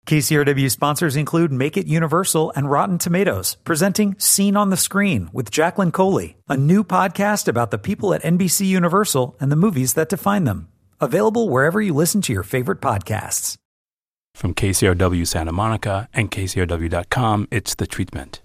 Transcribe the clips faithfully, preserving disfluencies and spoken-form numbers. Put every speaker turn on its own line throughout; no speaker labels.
K C R W sponsors include Make It Universal and Rotten Tomatoes, presenting Scene on the Screen with Jacqueline Coley, a new podcast about the people at N B C Universal and the movies that define them. Available wherever you listen to your favorite podcasts.
From K C R W Santa Monica and K C R W dot com, it's The Treatment.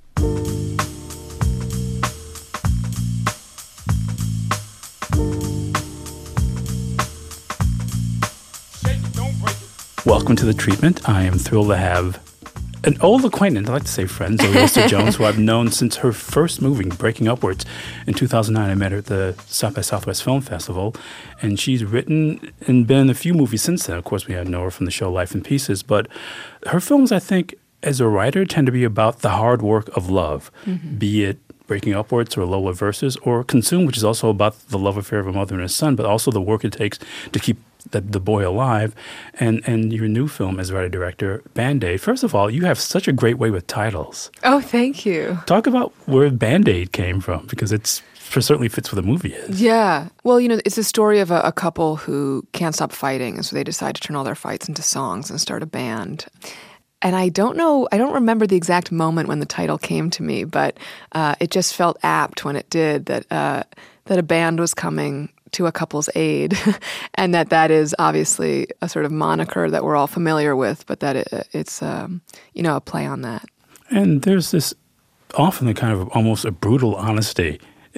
Welcome to The Treatment. I am thrilled to have an old acquaintance, I like to say friend, Zoe Lister-Jones, who I've known since her first movie, Breaking Upwards. In two thousand nine, I met her at the South by Southwest Film Festival, and she's written and been in a few movies since then. Of course, we had know her from the show Life in Pieces, but her films, I think, as a writer, tend to be about the hard work of love, mm-hmm. be it Breaking Upwards or Lola Versus, or Consume, which is also about the love affair of a mother and a son, but also the work it takes to keep the, the boy alive. And and your new film as writer-director, Band-Aid. First of all, you have such a great way with titles.
Oh, thank you.
Talk about where Band-Aid came from, because it's it certainly fits what the movie is.
Yeah. Well, you know, it's a story of a, a couple who can't stop fighting, and so they decide to turn all their fights into songs and start a band. And I don't know, I don't remember the exact moment when the title came to me, but uh, it just felt apt when it did, that uh, that a band was coming to a couple's aid, and that that is obviously a sort of moniker that we're all familiar with, but that it, it's, um, you know, a play on that.
And there's this often a kind of almost a brutal honesty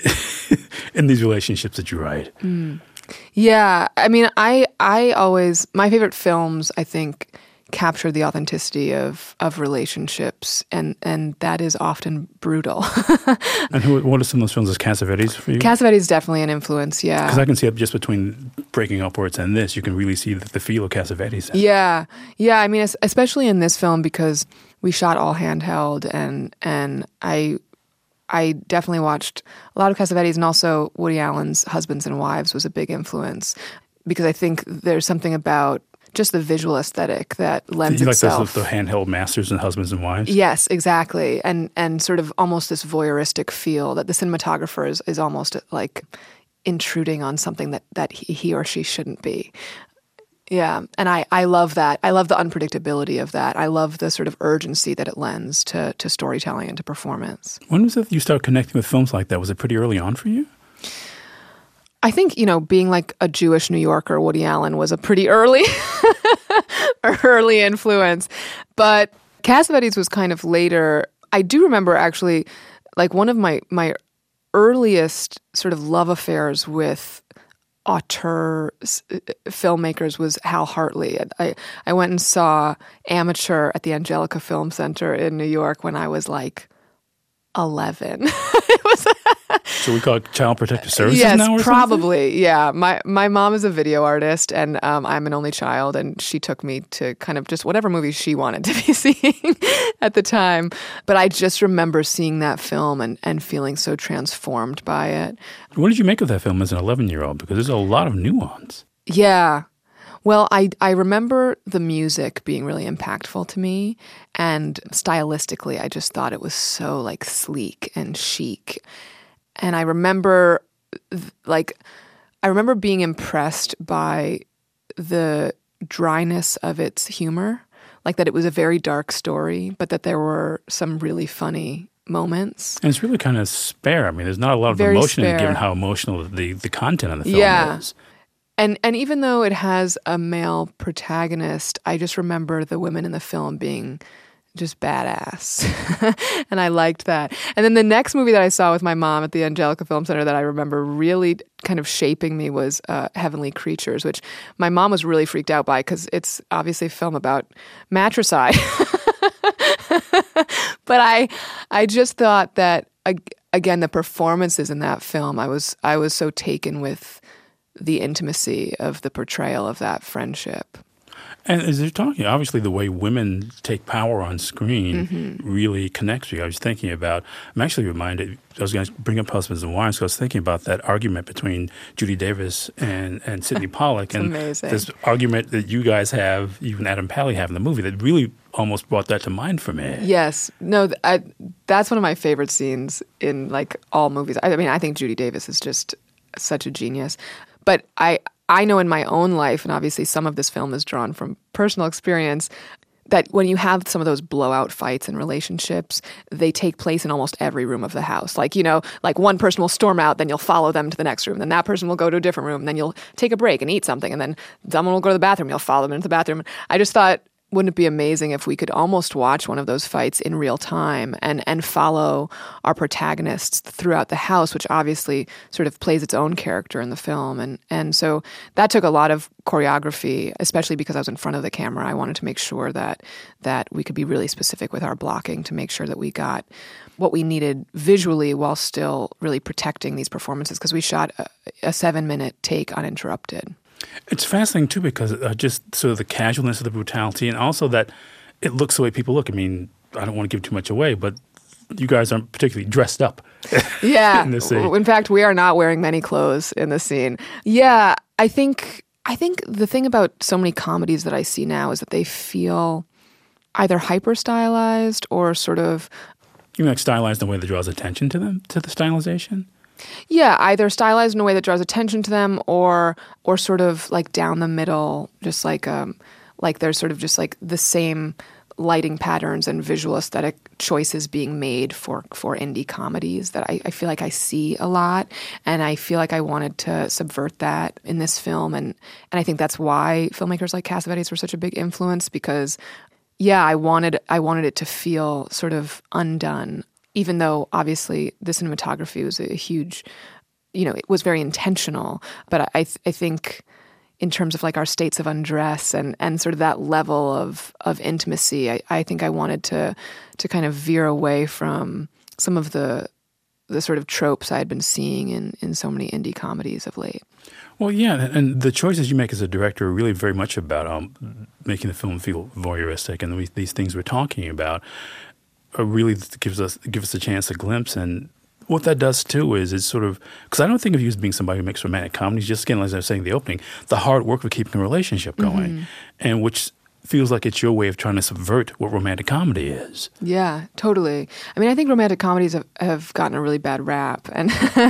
in these relationships that you write.
Mm. Yeah, I mean, I I always, my favorite films, I think, capture the authenticity of, of relationships, and, and that is often brutal.
And who, what are some of those films? Is Cassavetes for you?
Cassavetes is definitely an influence, yeah.
Because I can see it just between Breaking Upwards and this, you can really see the, the feel of Cassavetes.
Yeah, yeah. I mean, especially in this film, because we shot all handheld, and and I I definitely watched a lot of Cassavetes, and also Woody Allen's Husbands and Wives was a big influence, because I think there's something about just the visual aesthetic that lends
you
itself.
You like those, the handheld masters and husbands and wives?
Yes, exactly. And and sort of almost this voyeuristic feel that the cinematographer is, is almost like intruding on something that, that he, he or she shouldn't be. Yeah, and I, I love that. I love the unpredictability of that. I love the sort of urgency that it lends to, to storytelling and to performance.
When was it you started connecting with films like that? Was it pretty early on for you?
I think, you know, being like a Jewish New Yorker, Woody Allen was a pretty early, early influence. But Cassavetes was kind of later. I do remember actually, like one of my, my earliest sort of love affairs with auteur filmmakers was Hal Hartley. I, I went and saw Amateur at the Angelica Film Center in New York when I was like eleven. It was
so we call it Child Protective Services
yes,
now or
probably,
something?
Yeah. My my mom is a video artist, and um, I'm an only child, and she took me to kind of just whatever movies she wanted to be seeing at the time. But I just remember seeing that film and, and feeling so transformed by it.
What did you make of that film as an eleven-year-old? Because there's a lot of nuance.
Yeah. Well, I, I remember the music being really impactful to me, and stylistically, I just thought it was so like sleek and chic. And I remember, like, I remember being impressed by the dryness of its humor, like that it was a very dark story, but that there were some really funny moments.
And it's really kind of spare. I mean, there's not a lot of
very
emotion in
spare.
it, given how emotional the, the content of the film
yeah.
is.
And and even though it has a male protagonist, I just remember the women in the film being just badass. And I liked that. And then the next movie that I saw with my mom at the Angelica Film Center that I remember really kind of shaping me was uh, Heavenly Creatures, which my mom was really freaked out by because it's obviously a film about matricide. But I I just thought that, again, the performances in that film, I was I was so taken with the intimacy of the portrayal of that friendship.
And as you're talking, obviously the way women take power on screen
mm-hmm.
really connects me. I was thinking about, I'm actually reminded, I was going to bring up Husbands and Wives, because I was thinking about that argument between Judy Davis and, and Sidney Pollack. And
amazing.
This argument that you guys have, you and Adam Pally have in the movie, that really almost brought that to mind for me.
Yes. No, I, that's one of my favorite scenes in like all movies. I, I mean, I think Judy Davis is just such a genius. But I I know in my own life, and obviously some of this film is drawn from personal experience, that when you have some of those blowout fights in relationships, they take place in almost every room of the house. Like, you know, like one person will storm out, then you'll follow them to the next room. Then that person will go to a different room. Then you'll take a break and eat something. And then someone will go to the bathroom. You'll follow them into the bathroom. I just thought, wouldn't it be amazing if we could almost watch one of those fights in real time and, and follow our protagonists throughout the house, which obviously sort of plays its own character in the film. And and so that took a lot of choreography, especially because I was in front of the camera. I wanted to make sure that that we could be really specific with our blocking to make sure that we got what we needed visually while still really protecting these performances, because we shot a, a seven-minute take uninterrupted.
It's fascinating, too, because uh, just sort of the casualness of the brutality and also that it looks the way people look. I mean, I don't want to give too much away, but you guys aren't particularly dressed up
yeah.
in this scene.
In fact, we are not wearing many clothes in this scene. Yeah, I think I think the thing about so many comedies that I see now is that they feel either hyper-stylized or sort of...
You mean like stylized in a way that draws attention to them, to the stylization?
Yeah, either stylized in a way that draws attention to them, or or sort of like down the middle, just like um like there's sort of just like the same lighting patterns and visual aesthetic choices being made for for indie comedies that I, I feel like I see a lot, and I feel like I wanted to subvert that in this film, and and I think that's why filmmakers like Cassavetes were such a big influence, because yeah, I wanted I wanted it to feel sort of undone. Even though, obviously, the cinematography was a huge, you know, it was very intentional. But I th- I think in terms of like our states of undress and, and sort of that level of, of intimacy, I, I think I wanted to to kind of veer away from some of the the sort of tropes I had been seeing in, in so many indie comedies of late.
Well, yeah, and the choices you make as a director are really very much about um, making the film feel voyeuristic, and we, these things we're talking about really gives us gives us a chance, a glimpse. And what that does too is it's sort of, because I don't think of you as being somebody who makes romantic comedies, just again, as I was saying in the opening, the hard work of keeping a relationship going, mm-hmm. and which feels like it's your way of trying to subvert what romantic comedy is.
Yeah, totally. I mean, I think romantic comedies have, have gotten a really bad rap, and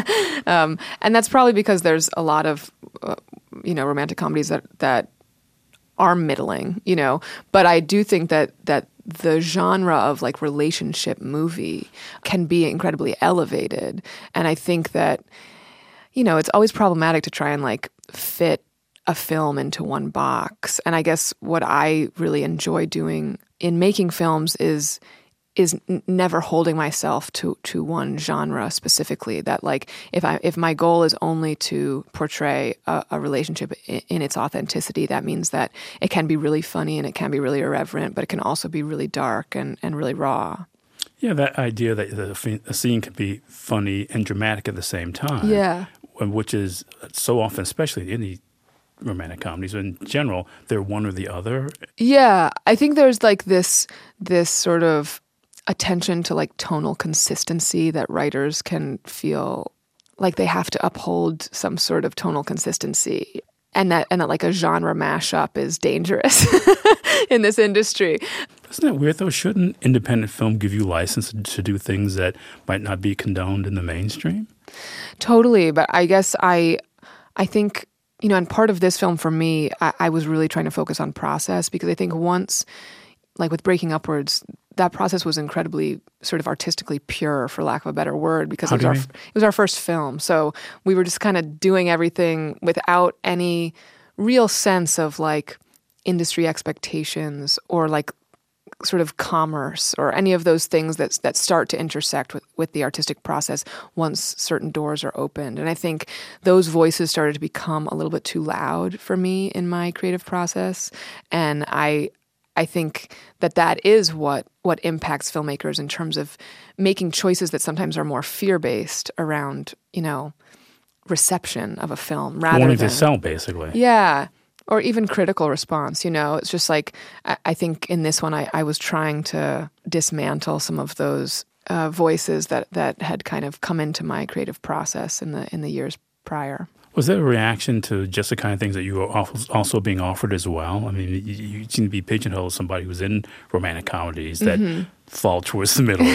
um, and that's probably because there's a lot of uh, you know romantic comedies that that are middling, you know. But I do think that that the genre of like relationship movie can be incredibly elevated. And I think that, you know, it's always problematic to try and like fit a film into one box. And I guess what I really enjoy doing in making films is is n- never holding myself to to one genre specifically. That like if I if my goal is only to portray a, a relationship in, in its authenticity, that means that it can be really funny and it can be really irreverent, but it can also be really dark and, and really raw.
Yeah, that idea that the, a scene can be funny and dramatic at the same time.
Yeah,
which is so often, especially in the romantic comedies in general, they're one or the other.
Yeah, I think there's like this this sort of attention to like tonal consistency that writers can feel like they have to uphold some sort of tonal consistency, and that and that like a genre mashup is dangerous in this industry.
Isn't that weird though? Shouldn't independent film give you license to do things that might not be condoned in the mainstream?
Totally, but I guess I I think, you know, and part of this film for me, I, I was really trying to focus on process, because I think once, like with Breaking Upwards, that process was incredibly sort of artistically pure, for lack of a better word, because it was, our, it was our first film. So we were just kind of doing everything without any real sense of like industry expectations or like sort of commerce or any of those things that that start to intersect with, with the artistic process once certain doors are opened. And I think those voices started to become a little bit too loud for me in my creative process. And I I think that that is what what impacts filmmakers in terms of making choices that sometimes are more fear-based around, you know, reception of a film rather
wanting
than...
to sell, basically.
Yeah. Or even critical response, you know. It's just like, I, I think in this one I, I was trying to dismantle some of those uh, voices that, that had kind of come into my creative process in the in the years prior.
Was there a reaction to just the kind of things that you were also being offered as well? I mean, you, you seem to be pigeonholed as somebody who's in romantic comedies that mm-hmm. fall towards the middle.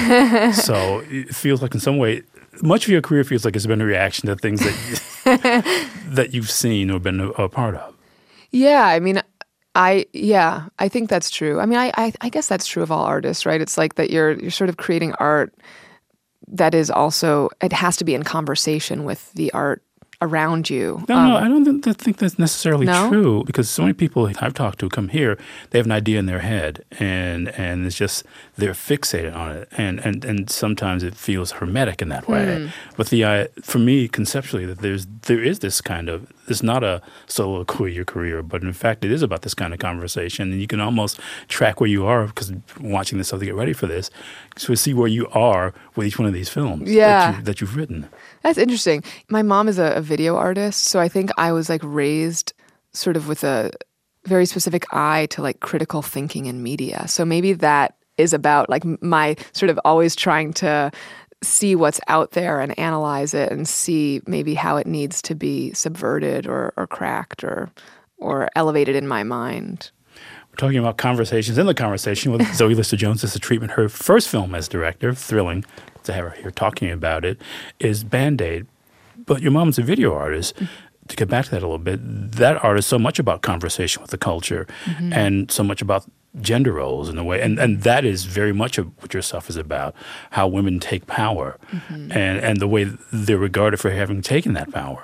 So it feels like in some way, much of your career feels like it's been a reaction to things that, that you've seen or been a, a part of.
Yeah, I mean, I yeah, I think that's true. I mean, I, I I guess that's true of all artists, right? It's like that you're you're sort of creating art that is also, it has to be in conversation with the art around you.
No,
um,
no, I don't think, think that's necessarily
no?
true, because so many people I've talked to come here, they have an idea in their head, and and it's just they're fixated on it, and and, and sometimes it feels hermetic in that way. Mm. But the uh, for me, conceptually, that there's there is this kind of, it's not a soliloquy your career, but in fact, it is about this kind of conversation, and you can almost track where you are, because watching this stuff to get ready for this, so see where you are with each one of these films
yeah.
that, you, that you've written.
That's interesting. My mom is a, a video artist, so I think I was like raised sort of with a very specific eye to like critical thinking in media. So maybe that is about like my sort of always trying to see what's out there and analyze it and see maybe how it needs to be subverted or, or cracked or or elevated in my mind.
We're talking about conversations in the conversation with Zoe Lister-Jones. This is a treatment. Her first film as director, thrilling to have her here talking about it, is Band-Aid. But your mom's a video artist. Mm-hmm. To get back to that a little bit, that art is so much about conversation with the culture mm-hmm. and so much about gender roles in a way. And and that is very much of what your stuff is about, how women take power mm-hmm. and, and the way they're regarded for having taken that power.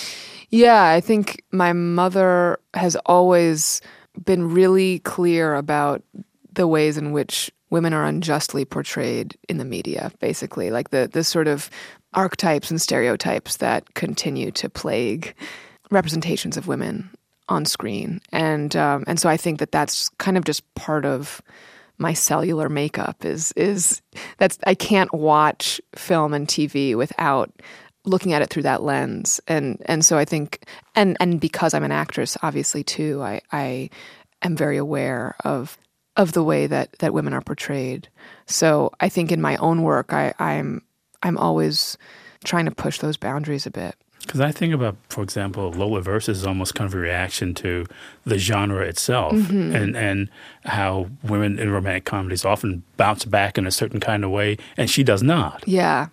Yeah, I think my mother has always been really clear about the ways in which women are unjustly portrayed in the media, basically, like the the sort of archetypes and stereotypes that continue to plague representations of women on screen. And um, and so I think that that's kind of just part of my cellular makeup is is that's I can't watch film and T V without looking at it through that lens. And and so I think and and because I'm an actress, obviously too, I I am very aware of of the way that, that women are portrayed. So I think in my own work, I, I'm I'm always trying to push those boundaries a bit.
Because I think about, for example, Lola Versus is almost kind of a reaction to the genre itself mm-hmm. and, and how women in romantic comedies often bounce back in a certain kind of way, and she does not.
Yeah.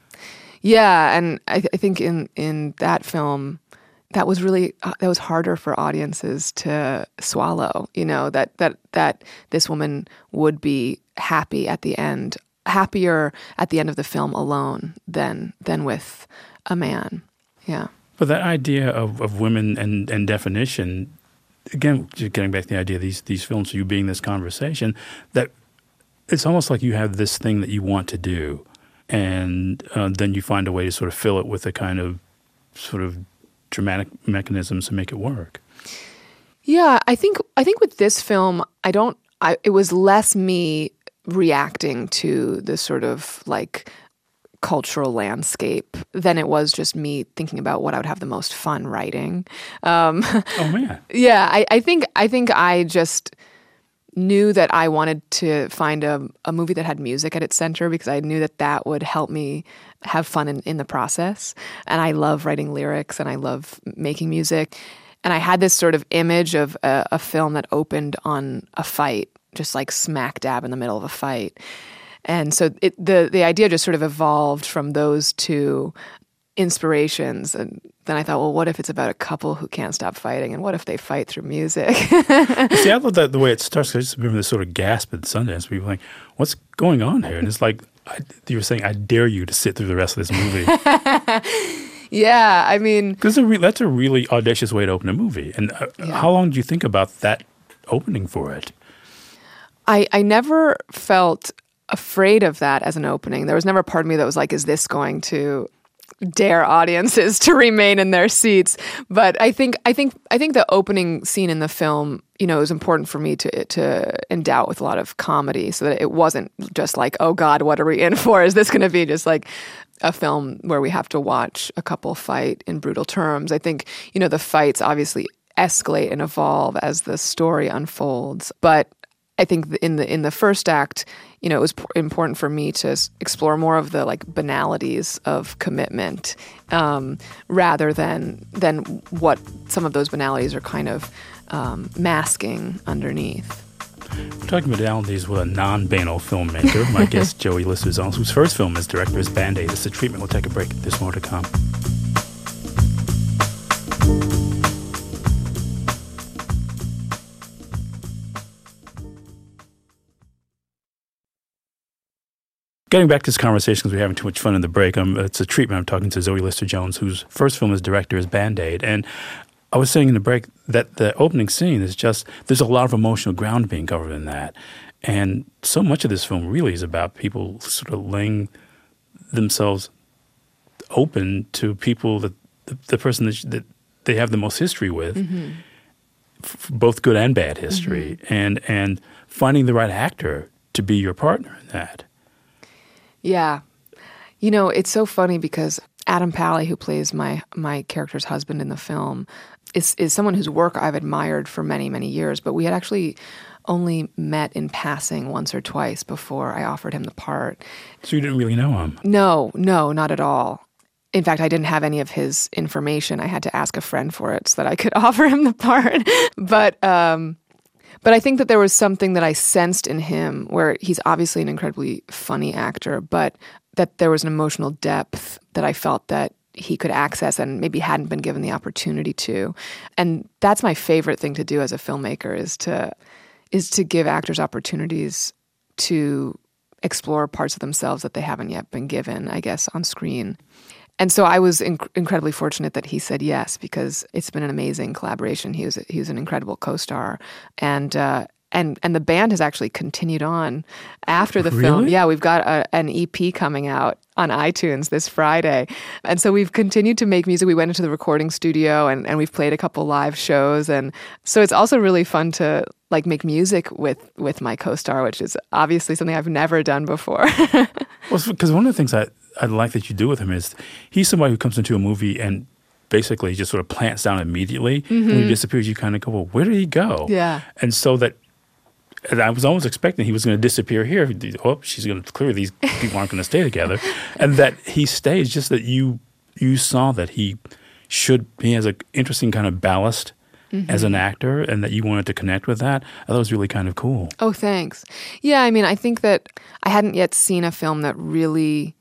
Yeah, and I, th- I think in, in that film, that was really uh, that was harder for audiences to swallow, you know, that that that this woman would be happy at the end, happier at the end of the film alone than than with a man. Yeah.
But that idea of, of women and, and definition, again, just getting back to the idea of these these films, you being this conversation, that it's almost like you have this thing that you want to do, and uh, then you find a way to sort of fill it with a kind of sort of dramatic mechanisms to make it work.
Yeah, I think I think with this film, I don't. I, it was less me reacting to the sort of like cultural landscape than it was just me thinking about what I would have the most fun writing. Um,
oh man!
Yeah, I, I think I think I just knew that I wanted to find a, a movie that had music at its center because I knew that that would help me have fun in, in the process. And I love writing lyrics and I love making music. And I had this sort of image of a, a film that opened on a fight, just like smack dab in the middle of a fight. And so it, the the idea just sort of evolved from those two inspirations. And then I thought, well, what if it's about a couple who can't stop fighting? And what if they fight through music?
See, I thought that the way it starts, I just remember this sort of gasp at Sundance. People were like, what's going on here? And it's like, I, you were saying, I dare you to sit through the rest of this movie.
Yeah, I mean...
Because re- that's a really audacious way to open a movie. And uh, yeah. How long did you think about that opening for it?
I, I never felt afraid of that as an opening. There was never a part of me that was like, is this going to dare audiences to remain in their seats? But I think I think I think the opening scene in the film, you know, is important for me to to endow it with a lot of comedy, so that it wasn't just like, oh God, what are we in for? Is this going to be just like a film where we have to watch a couple fight in brutal terms? I think, you know, the fights obviously escalate and evolve as the story unfolds, but I think in the in the first act, you know, it was p- important for me to s- explore more of the like banalities of commitment, um, rather than than what some of those banalities are kind of um, masking underneath.
We're talking banalities with a non-banal filmmaker. My guest, Zoe Lister-Jones, whose first film as director is Band-Aid. It's a treatment. We'll take a break. There's more to come. getting back to this conversation because we're having too much fun in the break, um, it's a treatment. I'm talking to Zoe Lister-Jones, whose first film as director is Band-Aid. And I was saying in the break that the opening scene is just, there's a lot of emotional ground being covered in that. And so much of this film really is about people sort of laying themselves open to people that the, the person that, that they have the most history with, mm-hmm. f- both good and bad history, mm-hmm. and and finding the right actor to be your partner in that.
Yeah. You know, it's so funny because Adam Pally, who plays my my character's husband in the film, is is someone whose work I've admired for many, many years, but we had actually only met in passing once or twice before I offered him the part.
So you didn't really know him?
No, no, not at all. In fact, I didn't have any of his information. I had to ask a friend for it so that I could offer him the part. But um, but I think that there was something that I sensed in him where he's obviously an incredibly funny actor, but that there was an emotional depth that I felt that he could access and maybe hadn't been given the opportunity to. And that's my favorite thing to do as a filmmaker is to is to give actors opportunities to explore parts of themselves that they haven't yet been given, I guess, on screen. And so I was inc- incredibly fortunate that he said yes, because it's been an amazing collaboration. He was he was an incredible co-star, and uh, and and the band has actually continued on after the
really?
film. Yeah, we've got a, an E P coming out on iTunes this Friday, and so we've continued to make music. We went into the recording studio and, and we've played a couple live shows, and so it's also really fun to like make music with with my co-star, which is obviously something I've never done before.
Well, because one of the things I I like that you do with him is he's somebody who comes into a movie and basically just sort of plants down immediately. Mm-hmm. When he disappears, you kind of go, well, where did he go?
Yeah.
And so that, and I was almost expecting he was going to disappear here. Oh, she's going to, clearly these people aren't going to stay together. And that he stays, just that you you saw that he should, he has an interesting kind of ballast mm-hmm. as an actor, and that you wanted to connect with that. I thought it was really kind of cool.
Oh, thanks. Yeah, I mean, I think that I hadn't yet seen a film that really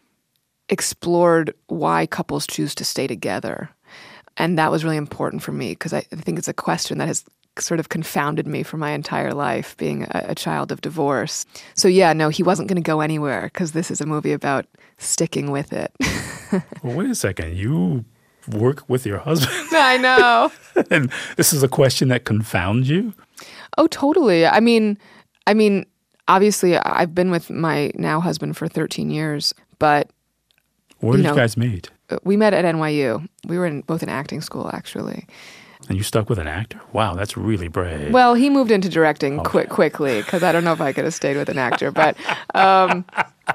explored why couples choose to stay together. And that was really important for me because I, I think it's a question that has sort of confounded me for my entire life, being a, a child of divorce. So yeah, no, he wasn't going to go anywhere because this is a movie about sticking with it.
Well, wait a second. You work with your husband.
I know.
And this is a question that confounds you?
Oh, totally. I mean, I mean, obviously I've been with my now husband for thirteen years, but
where did
you know,
you guys meet?
We met at N Y U. We were in both in acting school, actually.
And you stuck with an actor? Wow, that's really brave.
Well, he moved into directing
okay.
quick, quickly because I don't know if I could have stayed with an actor. But, um,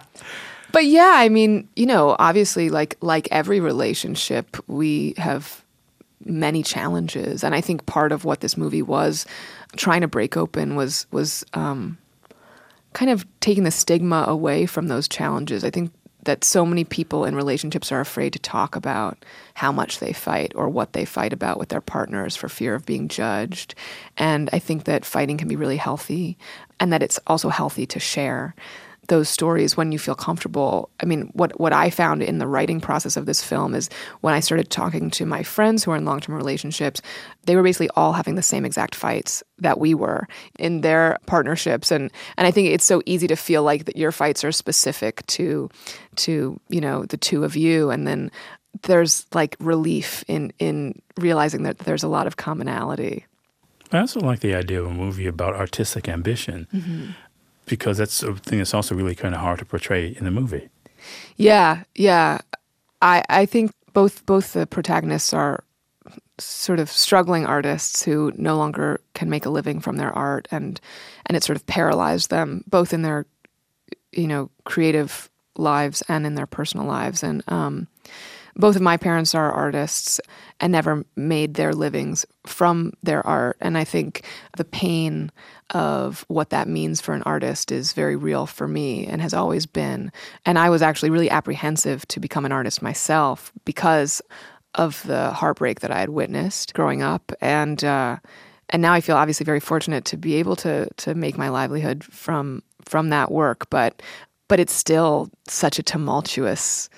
but yeah, I mean, you know, obviously, like like every relationship, we have many challenges, and I think part of what this movie was trying to break open was was um, kind of taking the stigma away from those challenges. I think that so many people in relationships are afraid to talk about how much they fight or what they fight about with their partners for fear of being judged. And I think that fighting can be really healthy, and that it's also healthy to share those stories when you feel comfortable. I mean, what what I found in the writing process of this film is when I started talking to my friends who are in long-term relationships, they were basically all having the same exact fights that we were in their partnerships. And and I think it's so easy to feel like that your fights are specific to to, you know, the two of you. And then there's like relief in in realizing that there's a lot of commonality.
I also like the idea of a movie about artistic ambition. Mm-hmm. Because that's a thing that's also really kind of hard to portray in the movie.
Yeah, yeah. I I think both both the protagonists are sort of struggling artists who no longer can make a living from their art, and and it sort of paralyzed them both in their, you know, creative lives and in their personal lives. And um, both of my parents are artists and never made their livings from their art. And I think the pain of what that means for an artist is very real for me and has always been. And I was actually really apprehensive to become an artist myself because of the heartbreak that I had witnessed growing up. And uh, and now I feel obviously very fortunate to be able to to make my livelihood from from that work. But but it's still such a tumultuous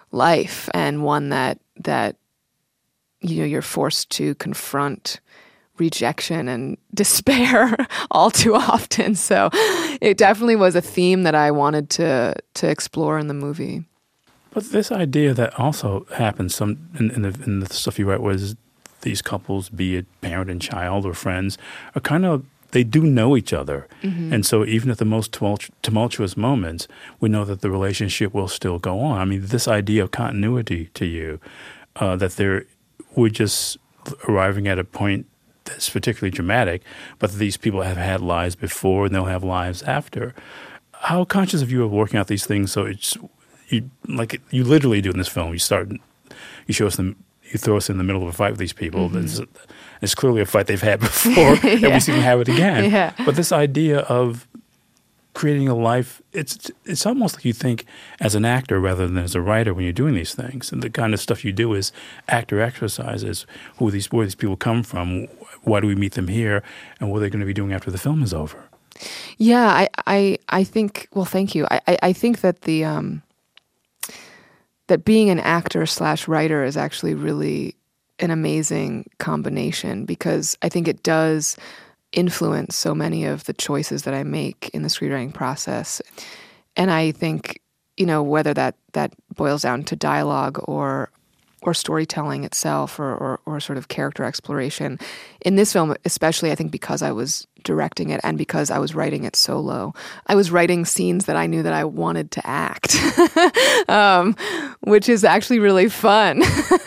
life, and one that that you know you're forced to confront rejection and despair all too often. So it definitely was a theme that I wanted to to explore in the movie.
But this idea that also happens some in, in, the, in the stuff you write was these couples, be it parent and child or friends, are kind of, they do know each other. Mm-hmm. And so even at the most tumult- tumultuous moments, we know that the relationship will still go on. I mean, this idea of continuity to you, uh, that they're, we're just arriving at a point that's particularly dramatic, but these people have had lives before and they'll have lives after. How conscious of you of working out these things so it's, you like you literally do in this film, you start, you show us them, you throw us in the middle of a fight with these people. Mm-hmm. It's, it's clearly a fight they've had before, yeah. and we see them have it again.
Yeah.
But this idea of creating a life, it's it's almost like you think as an actor rather than as a writer when you're doing these things. And the kind of stuff you do is actor exercises. Who are these, where these people come from? Why do we meet them here? And what are they going to be doing after the film is over?
Yeah, I I, I think, well, thank you. I, I, I think that the um, that being an actor slash writer is actually really an amazing combination, because I think it does influence so many of the choices that I make in the screenwriting process. And I think, you know, whether that, that boils down to dialogue or or storytelling itself or, or or sort of character exploration. In this film, especially, I think because I was directing it and because I was writing it solo, I was writing scenes that I knew that I wanted to act, um, which is actually really fun.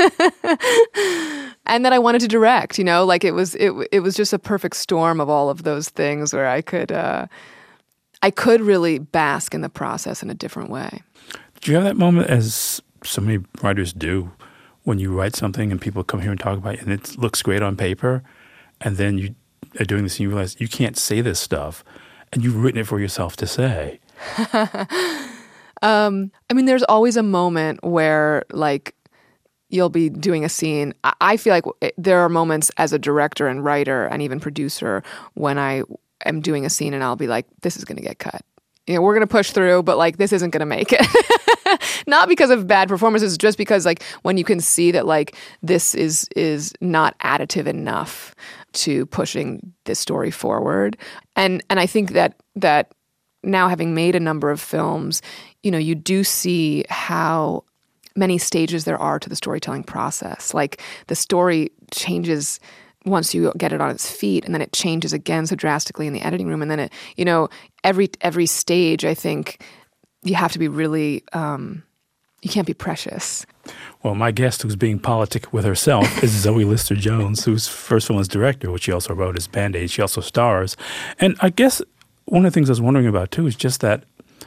And that I wanted to direct, you know, like it was it it was just a perfect storm of all of those things where I could uh, I could really bask in the process in a different way.
Do you have that moment, as so many writers do, when you write something and people come here and talk about it and it looks great on paper, and then you are doing this and you realize you can't say this stuff and you've written it for yourself to say?
um, I mean, there's always a moment where, like, you'll be doing a scene. I feel like there are moments as a director and writer and even producer when I am doing a scene and I'll be like, this is going to get cut. You know, we're going to push through, but like, this isn't going to make it. Not because of bad performances, just because like when you can see that like this is is not additive enough to pushing this story forward. And and I think that that now, having made a number of films, you know, you do see how many stages there are to the storytelling process. Like the story changes once you get it on its feet, and then it changes again so drastically in the editing room. And then it, you know, every every stage, I think you have to be really, um, you can't be precious.
Well, my guest, who's being politic with herself, is Zoe Lister-Jones, whose first film as director, which she also wrote as Band-Aid. She also stars. And I guess one of the things I was wondering about, too, is just that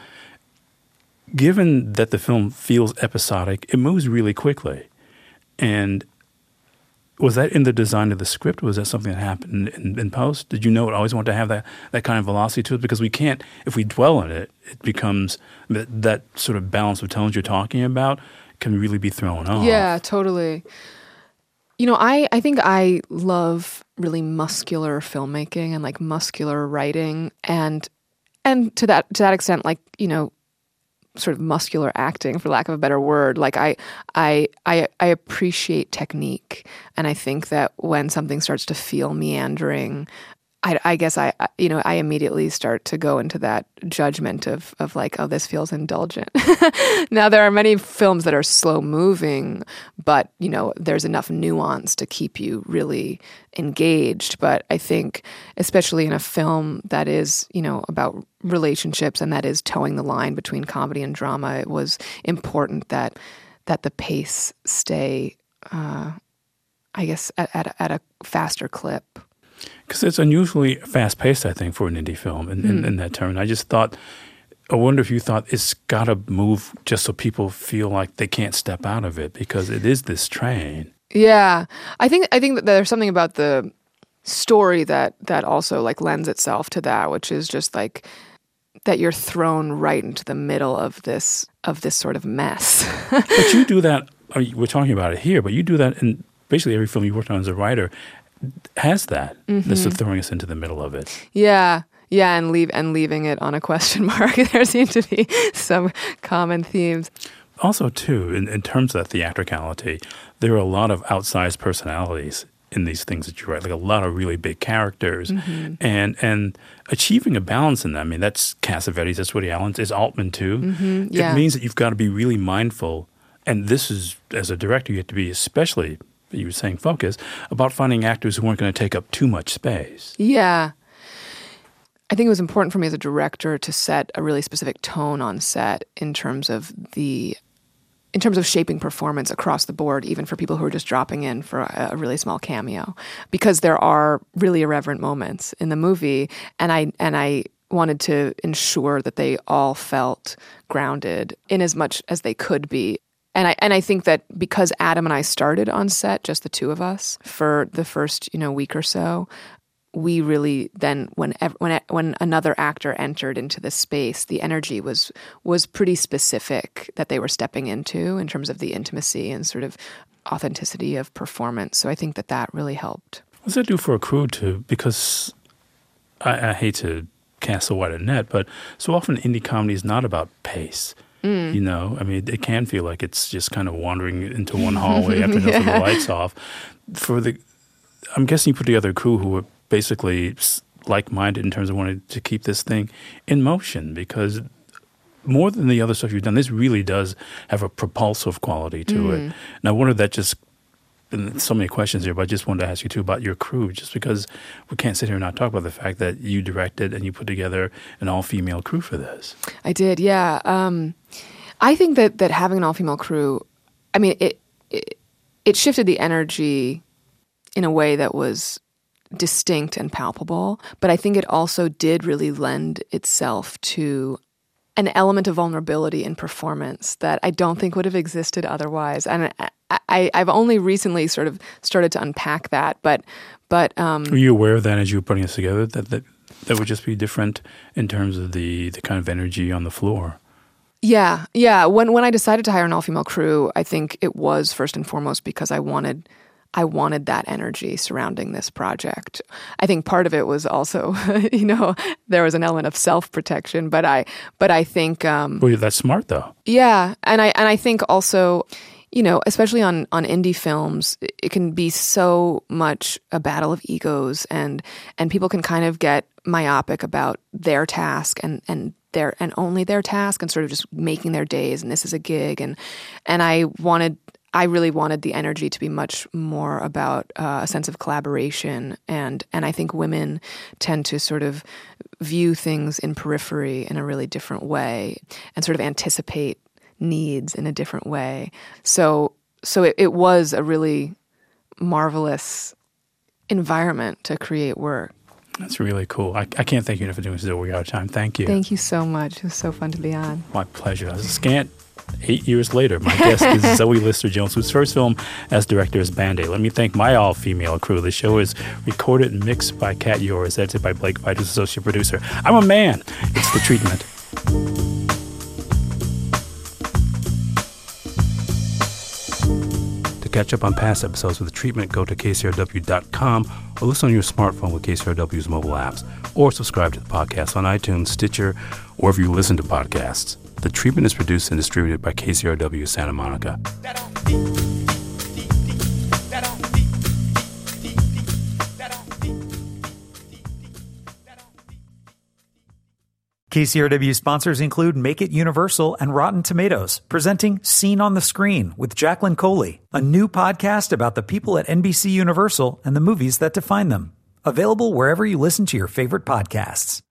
given that the film feels episodic, it moves really quickly. And was that in the design of the script? Was that something that happened in, in post? Did you know it always wanted to have that, that kind of velocity to it? Because we can't, if we dwell on it, it becomes that, that sort of balance of tones you're talking about can really be thrown off.
Yeah, totally. You know, I, I think I love really muscular filmmaking and like muscular writing, and and to that to that extent, like, you know, sort of muscular acting, for lack of a better word. Like I, I, I, I appreciate technique, and I think that when something starts to feel meandering, I, I guess I, you know, I immediately start to go into that judgment of of like, oh, this feels indulgent. Now there are many films that are slow moving, but you know, there's enough nuance to keep you really engaged. But I think, especially in a film that is, you know, about relationships and that is towing the line between comedy and drama, it was important that that the pace stay, uh, I guess, at, at, at a faster clip.
Because it's unusually fast-paced, I think, for an indie film in, mm. in, in that term. I just thought, I wonder if you thought it's got to move just so people feel like they can't step out of it, because it is this train.
Yeah. I think I think that there's something about the story that that also like lends itself to that, which is just like that you're thrown right into the middle of this of this sort of mess.
But you do that, I mean, we're talking about it here, but you do that in basically every film you worked on as a writer. Has that, mm-hmm. this is throwing us into the middle of it.
Yeah, yeah, and leave and leaving it on a question mark. There seem to be some common themes.
Also, too, in, in terms of that theatricality, there are a lot of outsized personalities in these things that you write, like a lot of really big characters, mm-hmm. and and achieving a balance in that. I mean, that's Cassavetes, that's Woody Allen, it's Altman too.
Mm-hmm. Yeah.
It means that you've got to be really mindful, and this is, as a director, you have to be especially, you were saying, focused, about finding actors who weren't going to take up too much space.
Yeah. I think it was important for me as a director to set a really specific tone on set in terms of the in terms of shaping performance across the board, even for people who are just dropping in for a, a really small cameo, because there are really irreverent moments in the movie, and I and I wanted to ensure that they all felt grounded in as much as they could be. And I and I think that because Adam and I started on set, just the two of us, for the first, you know, week or so, we really then, when when when another actor entered into this space, the energy was was pretty specific that they were stepping into in terms of the intimacy and sort of authenticity of performance. So I think that that really helped.
What does that do for a crew too? Because I, I hate to cast a wider net, but so often indie comedy is not about pace. Mm. You know, I mean, it can feel like it's just kind of wandering into one hallway after yeah. the lights off. For the, I'm guessing you put together a crew who were basically like-minded in terms of wanting to keep this thing in motion, because more than the other stuff you've done, this really does have a propulsive quality to mm. it. And I wonder that just, and so many questions here, but I just wanted to ask you too about your crew, just because we can't sit here and not talk about the fact that you directed and you put together an all-female crew for this.
I did, yeah. Um, I think that, that having an all-female crew, I mean, it, it it shifted the energy in a way that was distinct and palpable, but I think it also did really lend itself to an element of vulnerability in performance that I don't think would have existed otherwise. And I, I, I've only recently sort of started to unpack that, but but um,
were you aware of that as you were putting this together, that that, that would just be different in terms of the, the kind of energy on the floor?
Yeah, yeah. When when I decided to hire an all-female crew, I think it was first and foremost because I wanted I wanted that energy surrounding this project. I think part of it was also, you know, there was an element of self-protection, but I, but I think, um,
well, that's smart though.
Yeah, and I and I think also, you know, especially on on indie films, it can be so much a battle of egos, and and people can kind of get myopic about their task and and their and only their task, and sort of just making their days, and this is a gig, and and I wanted. I really wanted the energy to be much more about uh, a sense of collaboration, and and I think women tend to sort of view things in periphery in a really different way, and sort of anticipate needs in a different way. So so it, it was a really marvelous environment to create work.
That's really cool. I, I can't thank you enough for doing this. We're out of time. Thank you.
Thank you so much. It was so fun to be on.
My pleasure. As a scant eight years later, my guest is Zoe Lister-Jones, whose first film as director is Band-Aid. Let me thank my all-female crew. The show is recorded and mixed by Kat Yoris, edited by Blake White, who's associate producer. I'm a man. It's The Treatment. To catch up on past episodes of The Treatment, go to K C R W dot com or listen on your smartphone with K C R W's mobile apps, or subscribe to the podcast on iTunes, Stitcher, or wherever you listen to podcasts. The Treatment is produced and distributed by K C R W Santa Monica.
K C R W sponsors include Make It Universal and Rotten Tomatoes, presenting Scene on the Screen with Jacqueline Coley, a new podcast about the people at N B C Universal and the movies that define them. Available wherever you listen to your favorite podcasts.